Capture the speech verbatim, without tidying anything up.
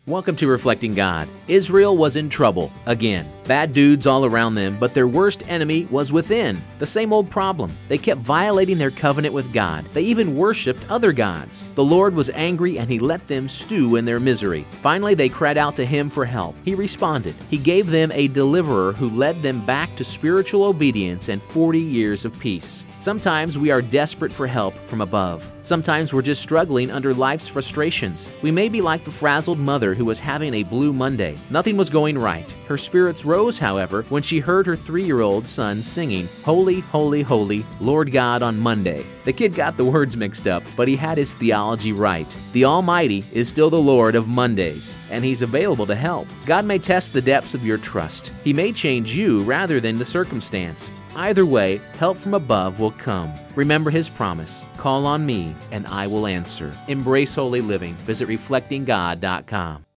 Welcome to Reflecting God. Israel was in trouble again. Bad dudes all around them, but their worst enemy was within. The same old problem. They kept violating their covenant with God. They even worshipped other gods. The Lord was angry and He let them stew in their misery. Finally, they cried out to Him for help. He responded. He gave them a deliverer who led them back to spiritual obedience and forty years of peace. Sometimes we are desperate for help from above. Sometimes we're just struggling under life's frustrations. We may be like the frazzled mother who was having a blue Monday. Nothing was going right. Her spirits rose, however, when she heard her three-year-old son singing, "Holy, holy, holy, Lord God on Monday." The kid got the words mixed up, but he had his theology right. The Almighty is still the Lord of Mondays, and He's available to help. God may test the depths of your trust. He may change you rather than the circumstance. Either way, help from above will come. Remember His promise. Call on me, and I will answer. Embrace holy living. Visit reflecting god dot com.